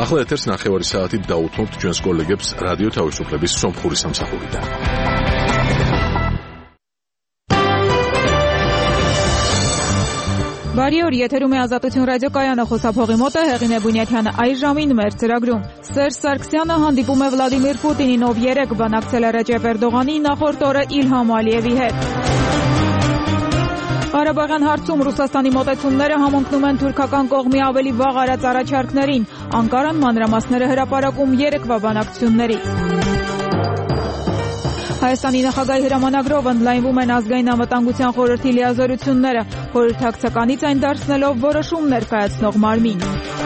ახლა ეთერს 9 საათით დაუთმობთ ჩვენს კოლეგებს რადიო თავისუფლების სომხური სამსახურიდან. Բարի օր, եթերում է Ազատություն ռադիոկայանը, խոսափողի մոտ է Հեղինե Բունյաթյանը։ Այս ժամին մեր ծրագրում Սերժ Սարգսյանը հանդիպում է Վլադիմիր Պուտինին, ով երեկ բանակցել է Ռեջեփ Էրդողանի, նախորդ օրը Իլհամ Ալիևի հետ։ Ղարաբաղյան հարցում Ռուսաստանի մոտեցումները համընկնում են թուրքական կողմի ավելի վաղ արած առաջարկներին։ Անկարան մանրամասները հրապարակում երեկվա բանակցություններից։ Հայաստանի նախագահի հրամանագրով ընդլայնվում են ազգային անվտանգության խորհրդի լիազորությունները, խորհրդակցականից այն դարձնելով որոշում ներկայացնող մարմին։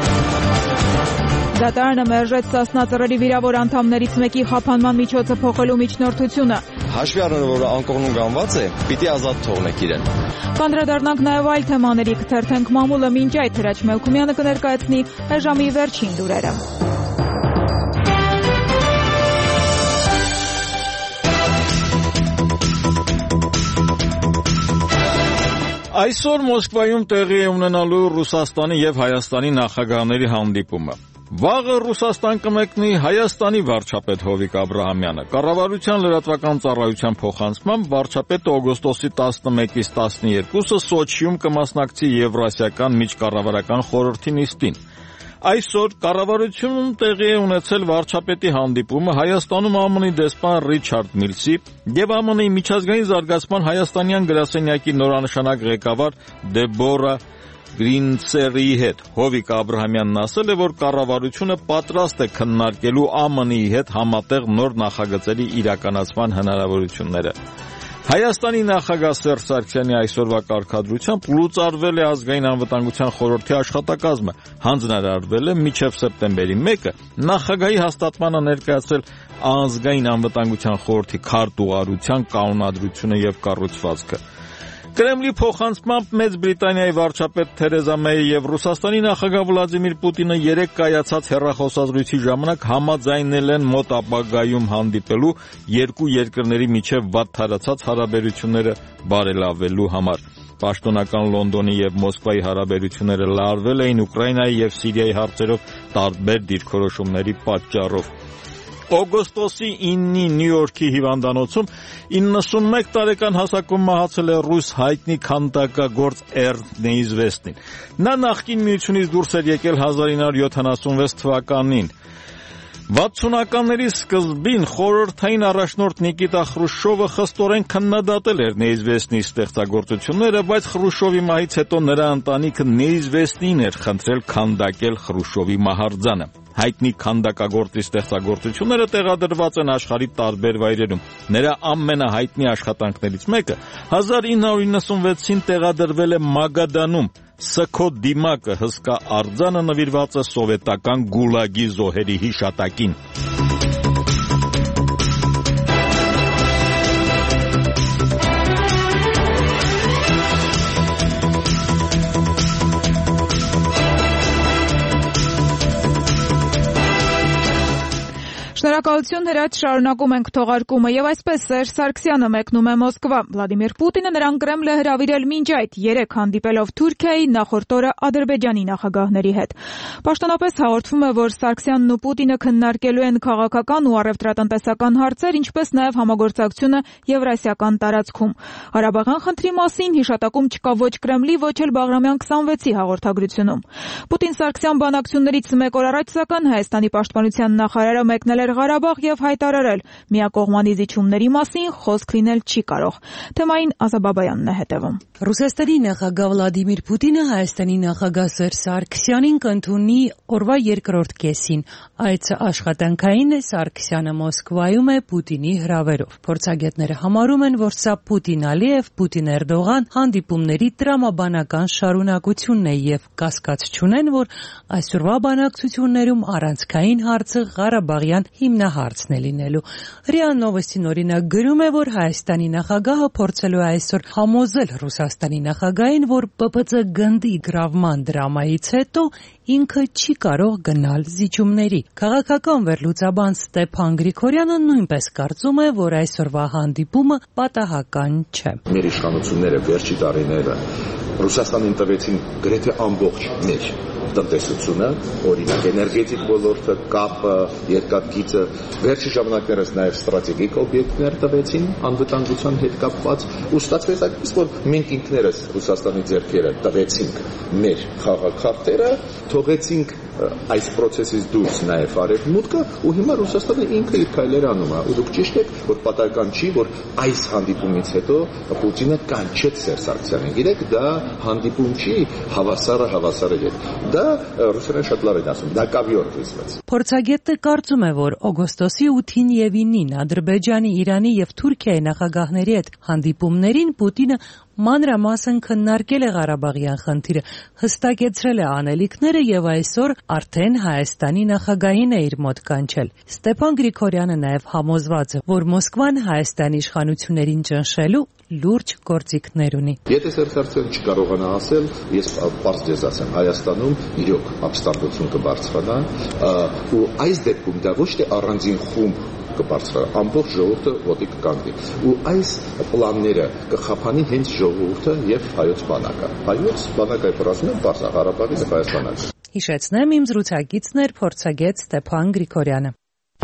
Դատարանը մերժեց Սասնա ծռերի վիրավոր անդամներից մեկի խափանման միջոցը փոխելու միջնորդությունը։ Հաշվի առնելով, որ անկողնում գանված է, պիտի ազատ թողնեք իրեն։ Կանդրադառնանք նաև այլ թեմաների, կթերթենք մամուլը մինչ այդ Հրաչ Մելքումյանը կներկայացնի ժամի վերջին լուրերը։ Այսօր Մոսկվայում տեղի է ունենալու Ռուսաստանի եւ Հայաստանի նախագահների հանդիպումը։ Վաղը Ռուսաստան կմեկնի Հայաստանի վարչապետ Հովիկ Աբրահամյանը։ Կառավարության լրատվական ծառայության փոխանցմամբ վարչապետը օգոստոսի 11-ից 12-ը Սոչիում կմասնակցի Եվրասիական միջկառավարական խորհրդի նիստին։ Այսօր կառավարությունում տեղի է ունեցել վարչապետի հանդիպումը Հայաստանում ԱՄՆ-ի դեսպան Ռիչարդ Միլսի եւ ԱՄՆ-ի միջազգային զարգացման հայաստանյան գրասենյակի նորանշանակ ղեկավար Դեբորա Գրինցերիի հետ։ Հովիկ Աբրահամյանն ասել է, որ կառավարությունը պատրաստ է քննարկելու ԱՄՆ-ի հետ համատեղ նոր նախագծերի իրականացման հնարավորությունները։ Հայաստանի նախագահ Սերժ Սարգսյանի այսօրվա կարգադրությամբ լուծարվել է ազգային անվտանգության խորհրդի աշխատակազմը, հանձնարարվել է մինչև սեպտեմբերի 1-ը նախագահի հաստատմանը ներկայացրել ազգային անվտանգության խորհրդի քարտուղարության կանոնադրությունը եւ կառուցվածքը։ Կրեմլի փոխանցմամբ Մեծ Բրիտանիայի վարչապետ Թերեզա Մեյը եւ Ռուսաստանի նախագահ Վլադիմիր Պուտինը երեկ կայացած հեռախոսազրույցի ժամանակ համաձայնել են մոտ ապագայում հանդիպելու երկու երկրների միջև վատ թարացած հարաբերությունները բարելավելու համար։ Պաշտոնական Լոնդոնի եւ Մոսկվայի հարաբերությունները լարվել էին Ուկրաինայի եւ Սիրիայի հարցերով տարբեր դիրքորոշումների պատճառով։ Օգոստոսի 9-ի Նյու Յորքի հիվանդանոցում 91 տարեկան հասակում մահացել է ռուս հայտնի քանդակագործ Էրնստ Նեիզվեստին։ Նա նախկին միությունից դուրս էր եկել 1976 թվականին։ 60-ականների սկզբին խորհրդային առաջնորդ Նիկիտա Խրուշչովը խստորեն քննադատել էր Նեիզվեստնի ստեղծագործությունները, բայց Խրուշչովի մահից հետո նրա ընտանիքը Նեիզվեստին էր խնդրել քանդակել Խրուշչովի մահարձանը։ Հայտնի քանդակագործի ստեղծագործությունները տեղադրված են աշխարհի տարբեր վայրերում։ Նրա ամենահայտնի աշխատանքներից մեկը 1996-ին տեղադրվել է Մագադանում։ Սքո դիմակը հսկա արձանը նվիրված է սովետական գուլագի զոհերի հիշատակին։ Շնորհակալություն Հրաչ, շարունակում ենք թողարկումը եւ այսպես Սերժ Սարգսյանը մեկնում է Մոսկվա։ Վլադիմիր Պուտինը նրան Կրեմլ է հրավիրել մինչ այդ երեք հանդիպելով Թուրքիայի, նախորդ օրը Ադրբեջանի նախագահների հետ։ Պաշտոնապես հաղորդվում է, որ Սարգսյանն ու Պուտինը քննարկելու են քաղաքական ու առևտրատնտեսական հարցեր, ինչպես նաեւ համագործակցությունը Եվրասիական տարածքում։ Ղարաբաղյան խնդրի մասին հիշատակում չկա ոչ Կրեմլի, ոչ էլ Բաղրամյան 26-ի հաղորդագրությունում։ Պուտին-Սարգսյան բանակցություններից մեկ օր առաջ սակայն Հայաստանի պաշտպանության նախարարը մեկնել էր Ղարաբաղ եւ հայտարարել միակողմանի զիջումների մասին խոսք լինել չի կարող։ Թեմային Ազաբաբայանն է հետևում։ Ռուսաստանի նախագահ Վլադիմիր Պուտինը Հայաստանի նախագահ Սերժ Սարգսյանին կընդունի օրվա երկրորդ կեսին։ Այցը աշխատանքային է, Սարգսյանը Մոսկվայում է Պուտինի հրավերով։ Փորձագետները համարում են, որ սա Պուտին-Ալիև, Պուտին-Էրդողան հանդիպումների տրամաբանական շարունակությունն է եւ կասկած չունեն, որ այսօրվա բանակցություններում առանցքային հարցը Ղարաբաղյան հիմնահարցն է լինելու։ ՌԻԱ Նովոստին օրինակ գրում է, որ Հայաստանի նախագահը փորձելու է այսօր համոզել Ռուսաստանի նախագահին, որ ՊՊՑ գնդի գրավման դրամայից հետո ինքը չի կարող գնալ զիջումների։ Քաղաքական վերլուծաբան Ստեփան Գրիգորյանը նույնպես կարծում է, որ այսօրվա հանդիպումը պատահական չէ։ Մեր իշխանությունները վերջի տարիները Ռուսաստանին տվեցին գրեթե ամբողջ մեր տնտեսությունը, օրինակ էներգետիկ ոլորտը, կապը, երկաթգիծը, վերջի ժամանակներս նաև ստրատեգիկ օբյեկտներ տվեցին անվտանգության հետ կապված, ու ստացվեց այդպես, որ մենք ինքներս Ռուսաստանի ձեռքերը տվեցինք մեր խաղաքարտերը, թողեցինք այս process-ից դուրս նաև արևմուտքը, ու հիմա Ռուսաստանը ինքը իր քայլերը անում է, ու դուք ճիշտ եք, որ պատահական չի, որ այս հանդիպումից հետո Պուտինը կանչեց Սերժ Սարգսյանին։ Գիտեք, դա հանդիպում չի հավասարը հետ։ Դա ռուսերեն շատ լավ են ասում, դա կավիոր դրսվեց։ Փորձագետը կարծում է, որ օգոստոսի 8-ին եւ 9-ին Ադրբեջանի, Իրանի եւ Թուրքիայի նախագահների հետ հանդիպումներին Պուտինը մանրամասն քննարկել է Ղարաբաղյան խնդիրը, հստակեցրել է անելիքները եւ այսօր արդեն Հայաստանի նախագահին է իր մոտ կանչել։ Ստեփան Գրիգորյանը նաեւ համոզված է, որ Մոսկվան Հայաստանի իշխանություններին ճնշելու լուրջ գործիքներ ունի։ Եթե Սերժ Սարգսյանը չկարողանա ասել, ես պարզ ձեզ ասեմ, Հայաստանում իրոք ապստամբություն կբարձրանա, ու այս դեպքում դա ոչ թե առանձին խումբ կբարձրանա, ամբողջ ժողովուրդը ոտի կկանգնի, ու այս պլանները կխափանի հենց ժողովուրդը եւ հայոց բանակը։ Հայոց բանակը ասում են Պարզ Ղարաբաղից Հայաստանից։ Հիշեցնեմ, իմ զրուցակիցն էր փորձագետ Ստեփան Գրիգորյանը։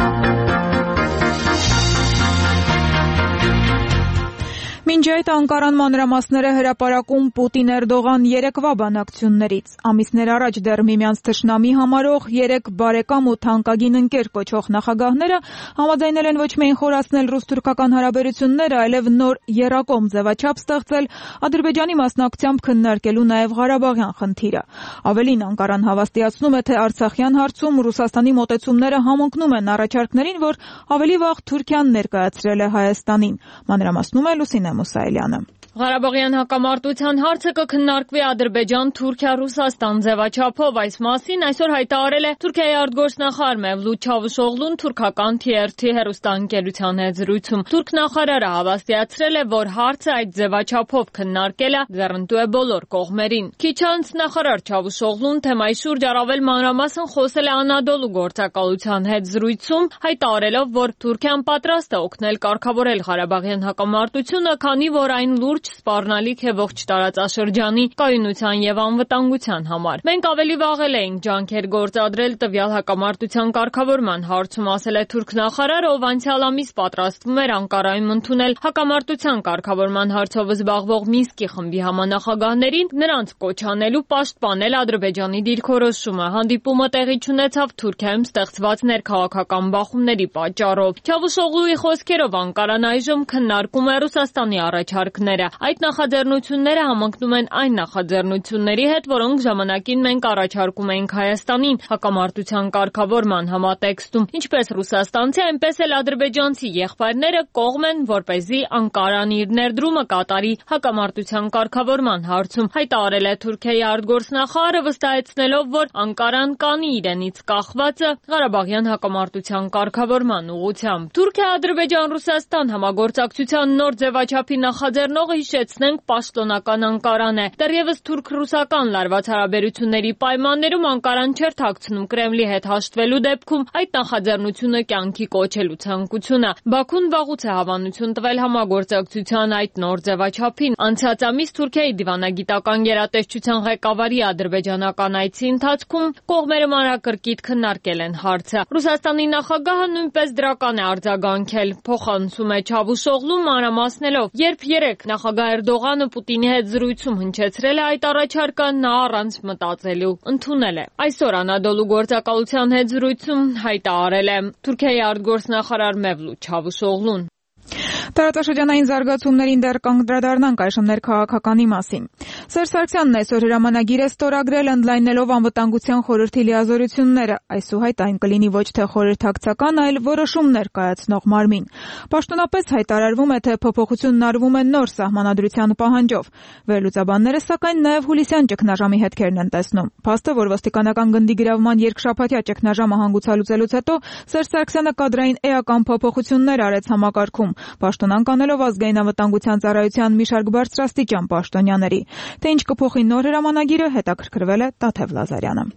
Մինչ այդ Անկարան մանրամասները հրապարակում Պուտին-Էրդողան երեկվա բանակցություններից։ Ամիսներ առաջ դեռ միմյանց թշնամի համարող 3 բարեկամ ու թանկագին ընկեր կոչող նախագահները համաձայնել են ոչ միայն խորացնել ռուս-թուրքական հարաբերությունները, այլև նոր եռակողմ ձևաչափ ստեղծել Ադրբեջանի մասնակցությամբ քննարկելու նաև Ղարաբաղյան խնդիրը։ Ավելին, Անկարան հավաստիացնում է, թե Արցախյան հարցում Ռուսաստանի մոտեցումները համընկնում են առաջարկներին, որ ավելի վաղ Թուրքիան ներկայացրել է Հայաստանին։ Մանրամասնում է Լուսինե Մուսայելյանը։ Ղարաբաղյան հակամարտության հարցը կքննարկվի Ադրբեջան-Թուրքիա-Ռուսաստան ձևաչափով։ Այս մասին այսօր հայտարարել է Թուրքիայի արտգործնախարար Մևլութ Չավուշօղլուն թուրքական TRT հեռուստաընկերության հետ զրույցում։ Թուրք նախարարը հավաստիացրել է, որ հարցը այդ ձևաչափով քննարկելը ձեռնտու է բոլոր կողմերին։ Քիչ անց նախարար Չավուշօղլուն թեմայի շուրջ առավել մանրամասն խոսել է Անադոլու գործակալության հետ զրույցում, հայտարարելով, որ Թուրքիան պատրաստ է օգնել կարգավորել Ղարաբաղյան հակամարտությունը, քանի որ այն լուրջ սպառնալիք է ողջ տարածաշրջանի կայունության եւ անվտանգության համար։ Մենք ավելի վաղ էինք ջանքեր գործադրել տվյալ հակամարտության կարգավորման հարցում, ասել է թուրք նախարարը, ով անցյալ ամիս պատրաստվում էր Անկարայում ընդունել հակամարտության կարգավորման հարցով զբաղվող Մինսկի խմբի համանախագահներին, նրանց կոչ անելու պաշտպանել Ադրբեջանի դիրքորոշումը։ Հանդիպումը տեղի ունեցավ Թուրքիայում ստեղծված ներքաղաքական բախումների պատճառով։ Չավուշօղլուի խոսքերով Անկարան այժմ քննարկում է Ռուսաստանի առաջարկները։ Այդ նախաձեռնությունները համընկնում են այն նախաձեռնությունների հետ, որոնք ժամանակին մենք առաջարկում էինք Հայաստանին հակամարտության կարգավորման համատեքստում։ Ինչպես ռուսաստանցի, այնպես էլ ադրբեջանցի եղբայրները կողմ են, որպեսզի Անկարան իր ներդրումը կատարի հակամարտության կարգավորման հարցում, հայտարարել է Թուրքիայի արտգործնախարարը, վստահեցնելով, որ Անկարան կանի իրենից կախվածը Ղարաբաղյան հակամարտության կարգավորման ուղղությամբ։ Թուրքիա-Ադրբեջան-Ռուսաստան համագործակցության նոր ձևաչափի նախաձեռնողը, հիշեցնենք, պաշտոնական Անկարան է։ Դեռևս թուրք-ռուսական լարված հարաբերությունների պայմաններում Անկարան չէր թաքցնում Կրեմլի հետ հաշտվելու դեպքում այդ նախաձեռնությունը կյանքի կոչելու ցանկությունը։ Բաքուն վաղուց է հավանություն տվել համագործակցության այդ նոր ձևաչափին։ Անցած ամիս Թուրքիայի դիվանագիտական գերատեսչության ղեկավարի ադրբեջանական այցի ընթացքում կողմերը մանրակրկիտ քննարկել են հարցը։ Ռուսաստանի նախագահը նույնպես դրական է արձագանքել, փոխանցում է Չավուշօղլուն մանրամասնելով, երբ երեք նախագահ Էրդողանը Պուտինի հետ զրույցում հնչեցրել է այդ առաջարկը, նա առանց մտածելու ընդունել է։ Այսօր Անադոլու գործակալության հետ զրույցում հայտարարել է Թուրքիայի արտգործնախարար Մևլութ Չավուշօղլուն։ Տարածաշրջանային զարգացումներին դեռ կանդրադառնանք այժմ ներքաղաքականի մասին։ Սերժ Սարգսյանն այսօր հրամանագիր է ստորագրել, ընդլայնելով անվտանգության խորհրդի լիազորությունները։ Այսուհետ այն կլինի ոչ թե խորհրդակցական, այլ որոշումներ կայացնող մարմին։ Պաշտոնապես հայտարարվում է, թե փոփոխությունն արվում է նոր սահմանադրության պահանջով։ Վերլուծաբանները, սակայն, նաև հուլիսյան ճգնաժամի հետքերն են տեսնում։ Փաստը, որ ոստիկանական գնդի գրավման երկշաբաթյա ճգնաժամը հանգուցալուծելուց հետո Սերժ Սարգսյանը կադրային էական փոփոխություններ արեց համակարգում, պաշտոնան կանելով ազգային անվտանգության ծառայության մի շարք բարձրաստիճան պաշտոնյաների։ Թե ինչ կփոխի նոր հրամանագիրը, հետաքրքրվել է Տաթև Լազարյանը։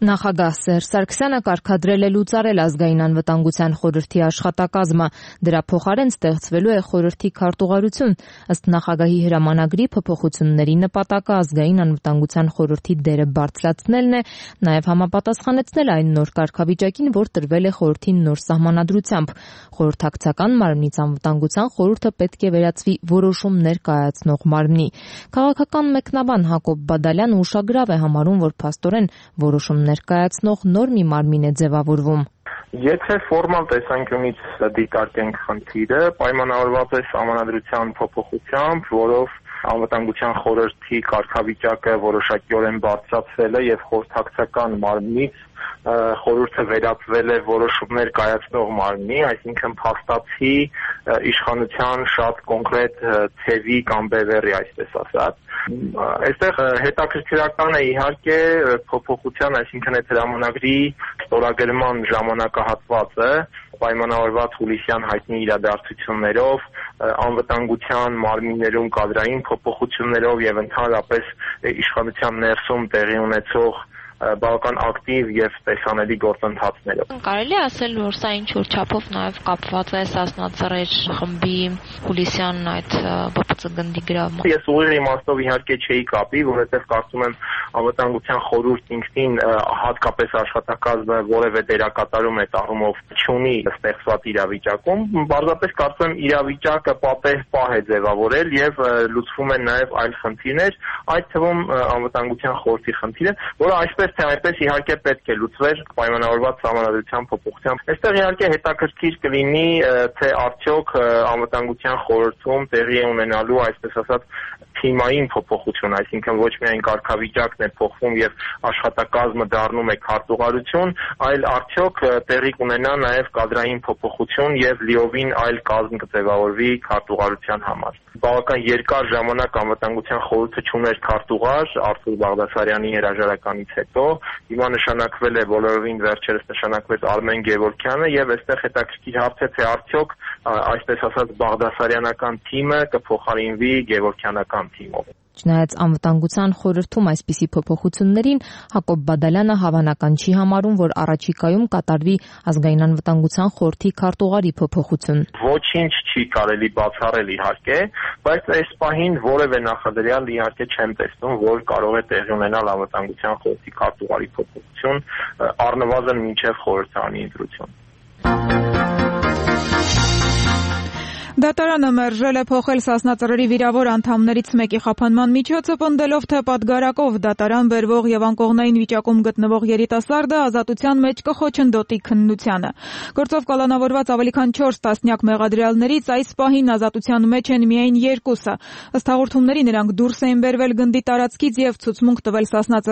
Նախագահ Սերժ Սարգսյանը կարգադրել է լուծարել ազգային անվտանգության խորհրդի աշխատակազմը, դրա փոխարեն ստեղծվելու է խորհրդի քարտուղարություն, ըստ նախագահի հրամանագրի փոփոխությունների նպատակը ազգային անվտանգության խորհրդի դերը բարձրացնելն է, նաև համապատասխանեցնել այն նոր կարգավիճակին, որ տրվել է խորհրդին նոր սահմանադրությամբ։ Խորհրդակցական մարմնից անվտանգության խորհուրդը պետք է վերածվի որոշումներ կայացնող մարմնի։ Քաղաքական մեկնաբան Հակոբ Բադալյանը ուշագրավ է համարում, որ փաստորեն որոշումներ կայացնող նոր մի մարմին է ձևավորվում։ Եթե ֆորմալ տեսանկյունից դիտարկենք խնդիրը, պայմանավորված է սահմանադրության փոփոխությամբ, որով անվտանգության խորհրդի կարգավիճակը որոշակիորեն բարձրացվել է եւ խորհրդակցական մարմնից խորհուրդը վերածվել է որոշումներ կայացնող մարմնի, այսինքն փաստացի իշխանության շատ կոնկրետ թևի կամ բևեռի, այսպես ասած։ Այստեղ հետաքրքրական է իհարկե փոփոխության, այսինքն այդ հրամանագրի ստորագրման ժամանակահատվածը պայմանավորված հուլիսյան հայտնի իրադարձություններով, անվտանգության մարմիններում կադրային փոփոխություններով եւ ընդհանրապես իշխանության ներսում տեղի ունեցող բավական ակտիվ եւ տեսանելի գործընթացներով։ Կարելի է ասել, որ սա ինչ-որ չափով նաեւ կապված է Սասնա Ծռեր խմբի հուլիսյան այդ ԲՊՑ գնդի գրավմամբ։ Ես ուղիղ իմաստով իհարկե չէի կապի, որովհետեւ կարծում եմ անվտանգության խորհուրդ ինքնին հատկապես աշխատակազմը որևէ դերակատարում այդ առումով չունի ստեղծված իրավիճակում, բարձրապես կարծում եմ իրավիճակը պատեհ պահ է ձևավորել եւ լուծվում են նաեւ այլ խնդիրներ, այդ թվում անվտանգության խորհրդի խնդիրը, որը այսպես թե այնպես իհարկե պետք է լուծվեր պայմանավորված սահմանադրության փոփոխությամբ։ Այստեղ իհարկե հետաքրքիր կլինի, թե արդյոք անվտանգության խորհրդում տեղի է ունենալու, այսպես ասած, թիմային փոփոխություն, այսինքն ոչ միայն կարգավիճակն է փոխվում եւ աշխատակազմը դառնում է քարտուղարություն, այլ արդյոք տեղի կունենա նաեւ կադրային փոփոխություն եւ լիովին այլ կազմ կձևավորվի քարտուղարության համար։ Բավական երկար ժամանակ անվտանգության խորհուրդը չուներ քարտուղար Արթուր Բաղդասարյանի հրաժարականից հետո, հիմա նշանակվել է բոլորովին վերջերս նշանակվեց Արմեն Գևորգյանը եւ այստեղ հետաքրքիր հարց է, թե արդյոք այսպես ասած Բաղդասարյանական թիմը կփոխարինվի Գևորգյանական թիմով։ Չնայած անվտանգության խորհրդում այսպիսի փոփոխություններին, Հակոբ Բադալյանը հավանական չի համարում, որ առաջիկայում կատարվի ազգային անվտանգության խորհրդի քարտուղարի փոփոխություն։ Ոչինչ չի կարելի բացառել իհարկե, բայց այս պահին որևէ նախադրյալ իհարկե չեմ տեսնում, որ կարող է տեղի ունենալ անվտանգության խորհրդի քարտուղարի փոփոխություն առնվազն մինչև խորհրդարանի ընտրություն։ Դատարանը մերժել է փոխել Սասնա Ծռերի վիրավոր անդամներից մեկի խափանման միջոցը, պնդելով, թե պատգարակով դատարան բերվող եւ անկողնային վիճակում գտնվող երիտասարդը ազատության մեջ կխոչընդոտի քննությանը։ Գործով կալանավորված ավելի քան 4 տասնյակ մեղադրյալներից այս պահին ազատության մեջ են միայն 2-ը։ Ըստ հաղորդումների նրանք դուրս էին բերվել գնդի տարածքից եւ ցուցմունք տվել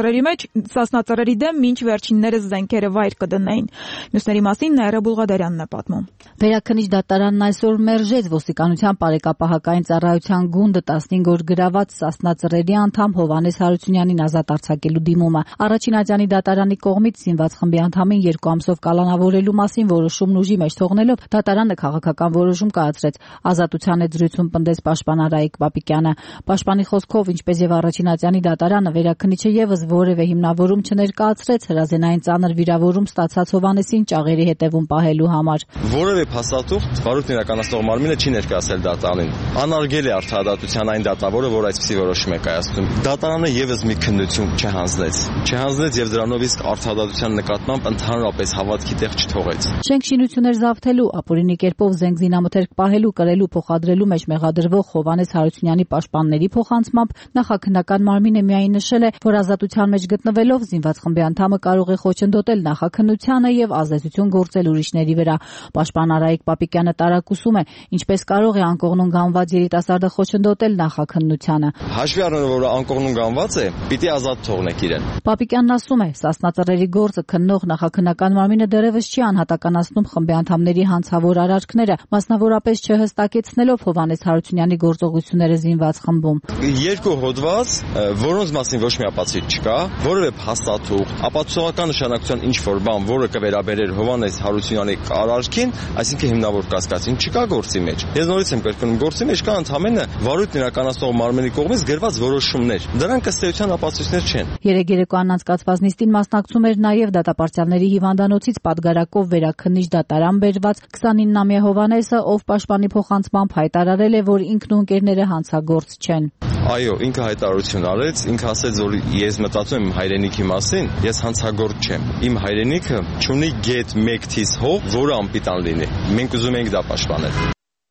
Սասնա Ծռերի դեմ, մինչ վերջիններս զենքերը վայր կդնեին։ Մյուսների մասին Նաիրա Բուլղադարյանն է պատմում։ Վերաքննիչ դատարանն այսօր մերժեց ոստիկանության բարեկապահական ծառայության գունդը 15 օր գրաված Սասնա Ծռերի անդամ Հովհաննես Հարությունյանին ազատ արձակելու դիմումը։ Առաջին ատյանի դատարանի կողմից զինված խմբի անդամին 2 ամսով կալանավորելու մասին որոշումն ուժի մեջ թողնելով դատարանը քաղաքական որոշում կայացրեց։ Ազատության հետ զրույցում պնդեց պաշտպան Արայիկ Պապիկյանը։ Պաշտպանի խոսքով, ինչպես եւ առաջին ատյանի դատարանը, վերաքննիչը եւս որևէ հիմնավորում չներկայացրեց հրազենային ծանր վիրավորում ստացած Հովհաննեսին ճաղերի հետևում պահելու համար։ Որևէ փաստաթուղթ վարույթն իրականացնող մարմինը չի ներկայացել դատարանին։ Անարգել է արդարադատության այն դատավորը, որ այսպիսի որոշում է կայացնում։ Դատարանը եւս մի քննություն չհանձնեց եւ դրանով իսկ արդարադատության նկատմամբ ընդհանրապես հավատքի տեղ չթողեց։ Շենք շինություններ զավթելու, ապօրինի կերպով զենք զինամթերք պահելու, կրելու, փոխադրելու մեջ մեղադրվող Հովհաննես Հարությունյանի պաշտպանների փոխանցմամբ նախաքննական մարմինը միայն նշել է, որ ազատության մեջ գտնվելով զինված խմբի անդամը կարող է խոչընդոտել նախաքննությանը եւ ազդեցություն գործել ուրիշների վրա։ Պաշտպան Արայիկ Պապիկյանը տարակուսում է, ինչպես կարող է անկողնուն գանված երիտասարդը խոչընդոտել նախաքննությանը։ Հաշվի առնելով, որ անկողնուն գանված է, պիտի ազատ թողնեք իրեն։ Պապիկյանն ասում է, Սասնա Ծռերի գործը քննող նախաքննական մարմինը դեռևս չի անհատականացնում խմբի անդամների հանցավոր արարքները, մասնավորապես չհստակեցնելով Հովհաննես Հարությունյանի գործողությունները զինված խմբում։ 2 հոդված, որոնց մասին ոչ մի ապացույց չկա, որևէ փաստաթուղթ, ապացուցողական նշանակության ինչ-որ բան, որը կվերաբերեր Հովհաննես Հարությունյանի արարքին, այսինքն հիմնավոր կասկածին չկա գործի մեջ։ մեջ։ Ես նորից եմ կրկնում, գործի մեջ կան ընդամենը վարույթն իրականացնող մարմնի կողմից գրված որոշումներ։ Դրանք ըստ էության ապացույցներ չեն։ Երեկ երեկոյան անցկացված նիստին մասնակցում էր նաև դատապարտյալների հիվանդանոցից պատգարակով վերաքննիչ դատարան բերված 29-ամյա Հովհաննեսը, ով պաշտպանի փոխանցմամբ հայտարարել է, որ ինքն ու ընկերները հանցագործ չեն։ Այո, ինքը հայտարարություն արեց, ինքը ասաց, որ ես մտածում եմ իմ հայրենիքի մասին, ես հանցագործ չեմ։ Իմ հայրենիքը չունի գետ 1 թիվ հող, որը անպիտան լինի։ Մենք ուզում ենք դա պաշտպանել։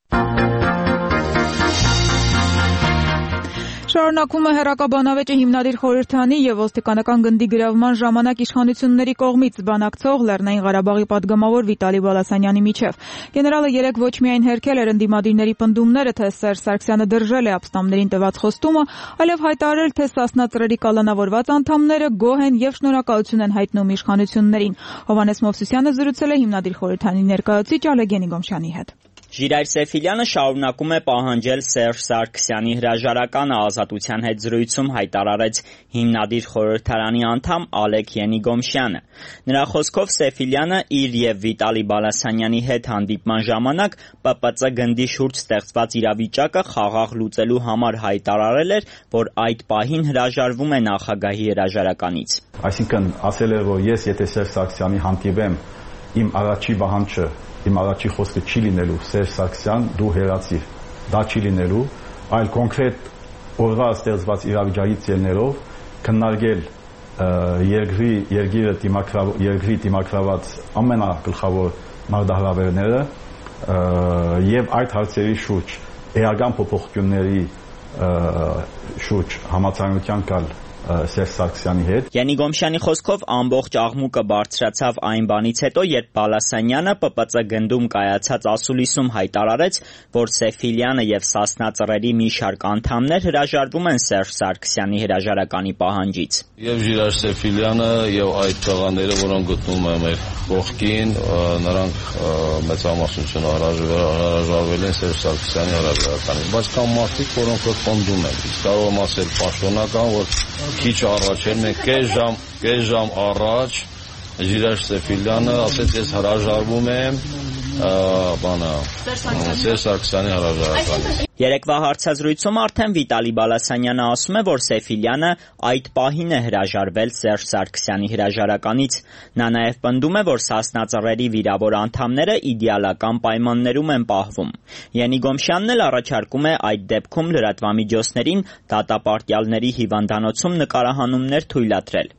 Շարունակվում է հեռակաբանավեճը հիմնադիր խորհրդանի եւ ոստիկանական գնդի գրավման ժամանակ իշխանությունների կողմից բանակցող Լեռնային Ղարաբաղի падգամավոր Վիտալի Բալասանյանի միջև։ Գեներալը երեկ ոչ միայն հերքել էր ընդդիմադիրների պնդումները, թե Սերժ Սարգսյանը դրժել է ապստամբներին տված խոստումը, այլև հայտարարել, թե Սասնա ծռերի կալանավորված անդամները գոհ են եւ շնորհակալություն են հայտնում իշխանություններին։ Հովհաննես Մովսիսյանը զրուցել է հիմնադիր խորհրդանի ներկայացուցիչ Ալեգենի Գոմշյանի հետ։ Ժիրայր Սեֆիլյանը շարունակում է պահանջել Սերժ Սարգսյանի հրաժարականը, ազատության հետ զրույցում հայտարարեց հիմնադիր խորհրդարանի անդամ Ալեկ Ենիգոմշյանը։ Նրա խոսքով Սեֆիլյանը իր եւ Վիտալի Բալասանյանի հետ հանդիպման ժամանակ ՊՊԾ գնդի շուրջ ստեղծված իրավիճակը խաղաղ լուծելու համար հայտարարել էր, որ այդ պահին հրաժարվում է նախագահի հրաժարականից։ Այսինքն ասել է, որ ես եթե Սերժ Սարգսյանի հանդիպեմ, իմ առաջի պահանջը իմ առաջի խոսքը չի լինելու Սերժ Սարգսյան դու հեռացիր, դա չի լինելու, այլ կոնկրետ օրվա ստեղծված իրավիճակից ելնելով քննարկել երկրի դիմակրաված ամենագլխավոր մարտահրավերները եւ այդ հարցերի շուրջ էական փոփոխությունների շուրջ համաձայնության կալ Սերժ Սարգսյանի հետ։ Յենիգոմշյանի խոսքով ամբողջ աղմուկը բարձրացավ այն բանից հետո, երբ Բալասանյանը ՊՊԾ գնդում կայացած ասուլիսում հայտարարեց, որ Սեֆիլյանը եւ Սասնա ծռերի մի շարք անդամներ հրաժարվում են Սերժ Սարգսյանի հրաժարականի պահանջից։ Եվ Ժիրայր Սեֆիլյանը եւ այդ տղաները, որոնք գտնվում են մեր կողքին, նրանք մեծամասնություն հրաժարվել են Սերժ Սարգսյանի հրաժարականից, բայց կան մարդիկ, որոնք պնդում են։ Իսկ կարող եմ ասել պաշտոնական, որ քիչ առաջ էր, մենք կես ժամ առաջ Ժիրայր Սեֆիլյանը ասեց, ես հրաժարվում եմ Սերժ Սարգսյանի հրաժարականից։ Երեկվա հարցազրույցում արդեն Վիտալի Բալասանյանը ասում է, որ Սեֆիլյանը այդ պահին է հրաժարվել Սերժ Սարգսյանի հրաժարականից։ Նա նաև պնդում է, որ Սասնա ծռերի վիրավոր անդամները իդեալական պայմաններում են պահվում։ Յենիգոմշյանն էլ առաջարկում է այդ դեպքում լրատվամիջոցներին դատապարտյալների հիվանդանոցում նկարահանումներ թույլատրել։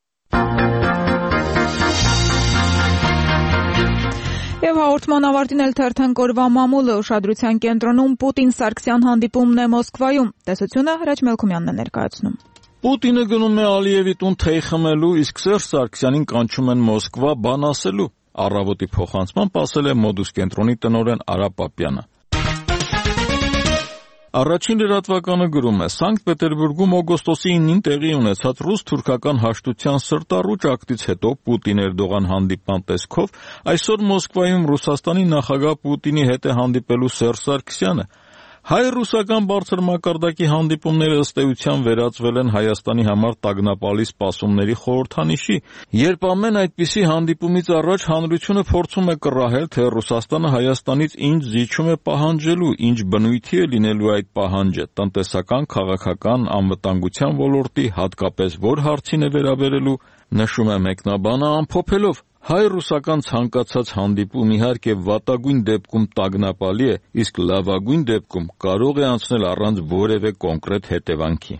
Եվ հաղորդման ավարտին էլ թերթենք օրվա մամուլը ուշադրության կենտրոնում Պուտին-Սարգսյան հանդիպումն է Մոսկվայում։ Տեսությունը Հրաչ Մելքումյանն է ներկայացնում։ Պուտինը գնում է Ալիևի տուն թեյ խմելու, իսկ Սերժ Սարգսյանին կանչում են Մոսկվա բան ասելու։ Առավոտի փոխանցմամբ ասել է Մոդուս կենտրոնի տնօրեն Արա Պապյանը։ Առաջին լրատվականը գրում է. Սանկտ Պետերբուրգում օգոստոսի 9-ին տեղի ունեցած ռուս-թուրքական հաշտության սրտառուչ ակտից հետո Պուտին-Էրդողան հանդիպման տեսքով այսօր Մոսկվայում Ռուսաստանի նախագահ Պուտինի հետ է հանդիպելու Սերժ Սարգսյանը։ Հայ-ռուսական բարձր մակարդակի հանդիպումները ըստ էության վերածվել են Հայաստանի համար տագնապալի սպասումների խորհրդանիշի, երբ ամեն այդպիսի հանդիպումից առաջ հանրությունը փորձում է կռահել, թե Ռուսաստանը Հայաստանից ինչ զիջում է պահանջելու, ինչ բնույթի է լինելու այդ պահանջը, տնտեսական, քաղաքական, անվտանգության ոլորտի, հատկապես որ հարցին է վերաբերելու, նշում է մեկնաբանը ամփոփելով. Հայ-ռուսական ցանկացած հանդիպում իհարկե վատագույն դեպքում տագնապալի է, իսկ լավագույն դեպքում կարող է անցնել առանց որևէ կոնկրետ հետևանքի։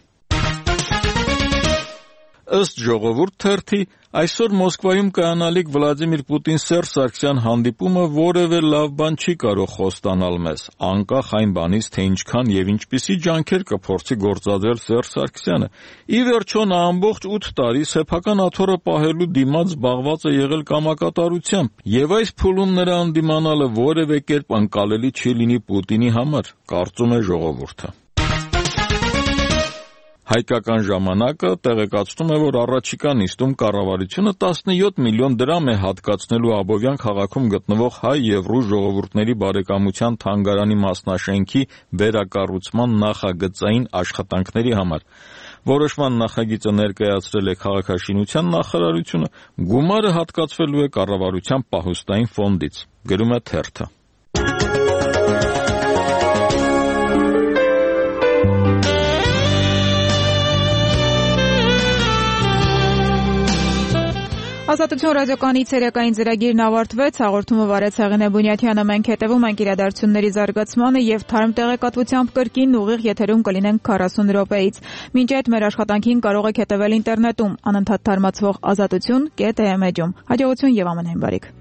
Ըստ Ժողովուրդ թերթի, այսօր Մոսկվայում կայանալիք Վլադիմիր Պուտին-Սերժ Սարգսյան հանդիպումը որևէ լավ բան չի կարող խոստանալ մեզ, անկախ այն բանից, թե ինչքան եւ ինչպիսի ջանքեր կփորձի գործադրել Սերժ Սարգսյանը։ Ի վերջո նա ամբողջ 8 տարի սեփական աթոռը պահելու դիմաց զբաղված է եղել կամակատարությամբ, եւ այս փուլում նրա ընդդիմանալը որևէ կերպ ընկալելի չի լինի Պուտինի համար, կարծում է Ժողովուրդը։ Հայկական ժամանակը տեղեկացնում է, որ առաջիկա նիստում կառավարությունը 17 միլիոն դրամ է հատկացնելու Աբովյան քաղաքում գտնվող հայ եւ ռուս ժողովուրդների բարեկամության թանգարանի մասնաշենքի վերակառուցման նախագծային աշխատանքների համար։ Որոշման նախագիծը ներկայացրել է քաղաքաշինության նախարարությունը, գումարը հատկացվելու է կառավարության պահուստային ֆոնդից, գրում է թերթը։ Ազատություն ռադիոկայանի ցերեկային ծրագիրն ավարտվեց, հաղորդումը վարեց Հեղինե Բունյաթյանը, մենք հետևում ենք իրադարձությունների զարգացմանը եւ թարմ տեղեկատվությամբ կրկին ուղիղ եթերում կլինենք 40 րոպեից։ Մինչ այդ մեր աշխատանքին կարող եք հետևել ինտերնետում անընդհատ թարմացվող azatutun.am-ում։ Հաջողություն եւ ամենայն բարիք։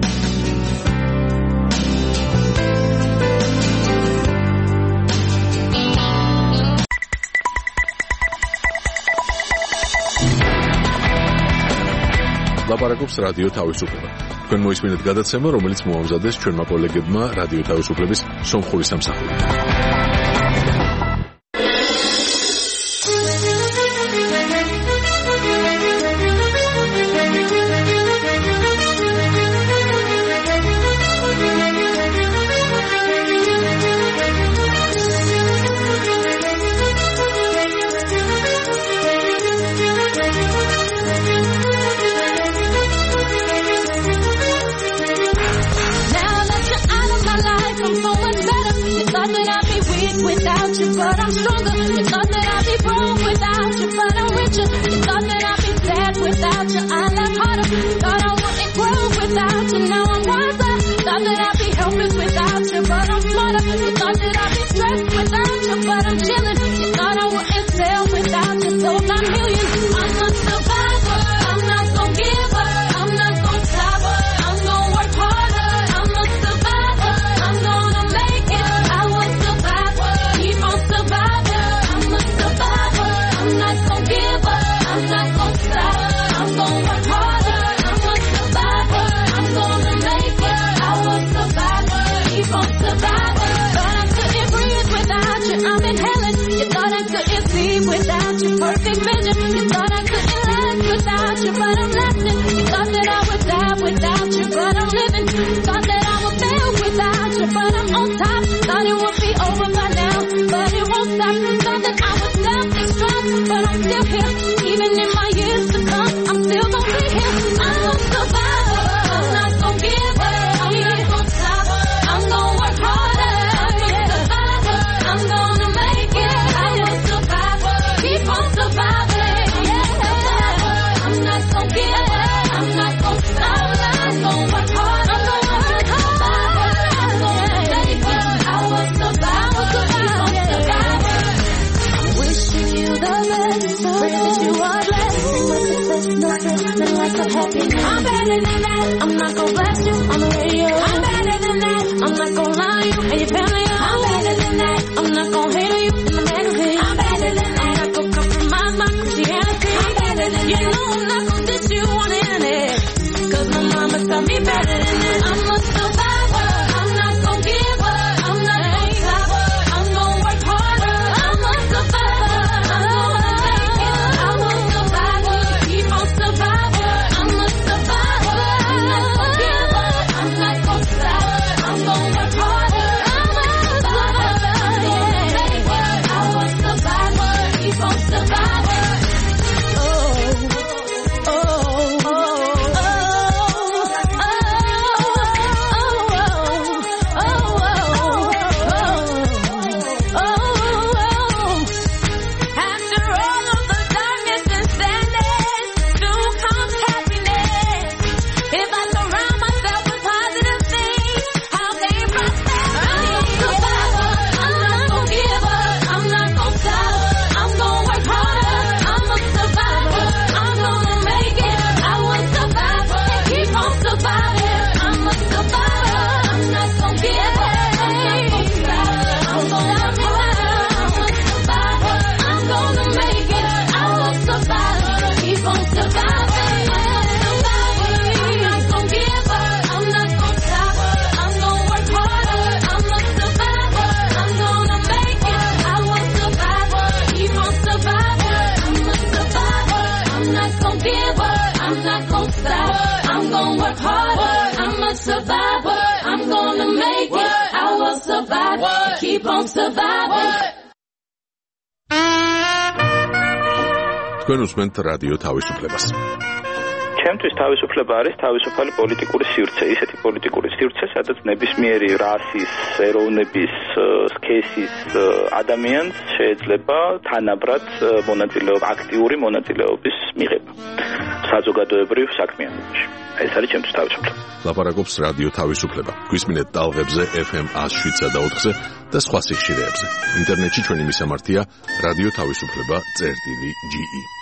Լապարակობს ռադիո თავისუფლება. Თქვენ მოისმინეთ გადაცემა, რომელიც მოამზადეს ჩვენმა კოლეგებმა რადიო თავისუფლების სომხური სამსახური. But I'm stronger. You thought that I'd be broke without you, but I'm richer. You thought that I'd be sad without you, I laugh harder. Thought I wouldn't grow without you, now I'm wiser. Thought that I'd be helpless without you, but I'm smarter. You thought that I'd be stressed without you, but I'm chilling. You thought I wouldn't sell without you, sold 9 million. I'm a survivor. I'm not gonna give up. I'm not gonna stop. I'm gonna work harder. I'm a survivor. I'm gonna make it. I will survive. Keep on surviving. I'm a survivor. I'm not gonna give up. I'm not gonna stop. I'm gonna work harder. I'm a survivor. I'm gonna make it. I will survive. Keep on surviving. But I couldn't breathe without you. I'm inhaling. You thought I couldn't sleep without you. Perfect vision. You thought I couldn't last without you, but I'm lasting. You thought that I would die without you, but I'm living. Thought that I would fail without you, but I'm on top. Thought it would be over by now, but it won't stop. Thought that I would self-destruct, but I'm still here. Even in my years to come, I'm still gonna be here. I'm a survivor. I'm not gonna give up. I'm not gonna stop. I'm gonna work harder. I'm a survivor. I'm gonna make it. I'm a survivor. Keep on surviving. Yeah. I'm not gonna give up. I'm not gonna stop. I'm gonna work hard. I'm gonna work hard. I'm gonna make it. I will survive. Keep on surviving. Wishing you the best. Pray that you are blessed. No success, no stress, no life of happiness. I'm better than that. I'm not gonna blast you on the radio. I'm better than that. I'm not gonna lie to you and your family. I'm better than that. I'm not gonna hate on you in the magazine. I'm better than that. I'm not gonna compromise my Christianity. I'm better than that. You know I'm not gonna diss you on the internet. Cause my mama taught me better than that. I'm a survivor. I'm not gonna give up. I'm not gonna stop. I'm gonna work harder. I'm a survivor. I'm gonna make it. I'm a survivor. Keep on survivor. I'm a survivor. I'm not gonna give up. I'm not gonna stop. I'm gonna work harder. I'm a survivor. I'm gonna make it. I'm a survivor. Keep on survivor. თქვენ უსმენთ რადიო თავისუფლებას. ჩემთვის თავისუფლება არის თავისუფალი პოლიტიკური სივრცე, ისეთი პოლიტიკური სივრცე, სადაც ნებისმიერი რასის, ეროვნების, სქესის ადამიანს შეიძლება თანაბრად აქტიური მონაწილეობის მიღება. საზოგადოებრივ საქმიანობაში. ეს არის ჩემთვის თავისუფლება. ლაპარაკობს რადიო თავისუფლება. გვისმინეთ ტალღებზე FM 107.4-ზე და სხვა სიხშირეებზე. ინტერნეტში ჩვენი მისამართია რადიო თავისუფლება.ge